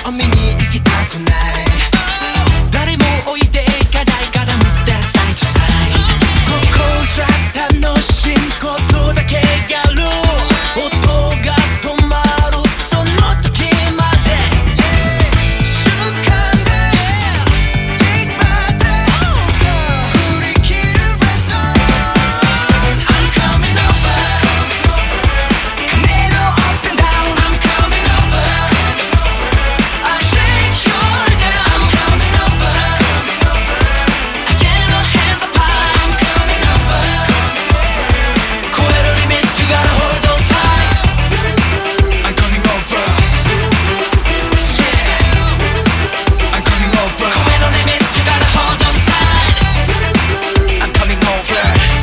見に行きたくない誰も置いていかないから Move that side to side ここじゃ楽しむことだけやる音が止まるその時まで瞬間で Big Bad 振り切る Red Zone I'm coming over Needle up and down I'm coming over I shake your down I'm coming over I get no hands up high I'm coming over 超えるリミット You gotta hold on tight I'm coming over Yeah I'm coming over 超えるリミット You gotta hold on tight I'm coming over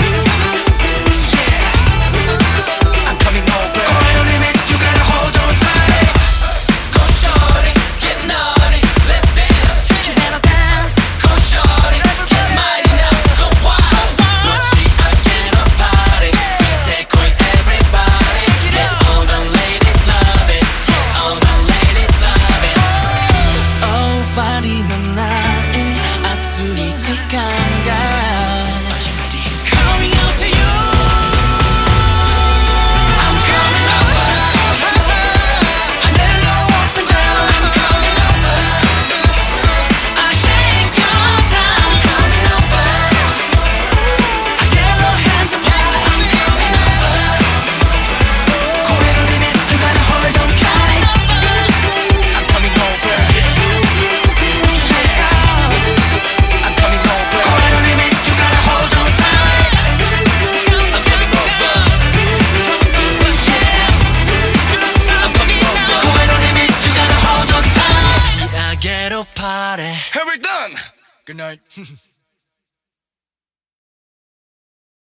Yeah I'm coming over 超えるリミット You gotta hold on tight Go shorty, get naughty, let's dance You better dance Go shorty, get mighty now, go wild Watch it again on party Sweet koi everybody Yes, all the ladies love it Yeah, all the ladies love it 終わりのない熱い時間が Coming out to you I'm coming over I let it all up and down I'm coming over I shake your down I'm coming over I get no hands up high I'm coming over 超えるリミット You gotta hold on tight I'm coming over Yeah I'm coming over 超えるリミット You gotta hold on tight I'm coming over Yeah I'm coming over 超えるリミット You gotta hold on tight 仕上げろパーレ Have we done? Good night.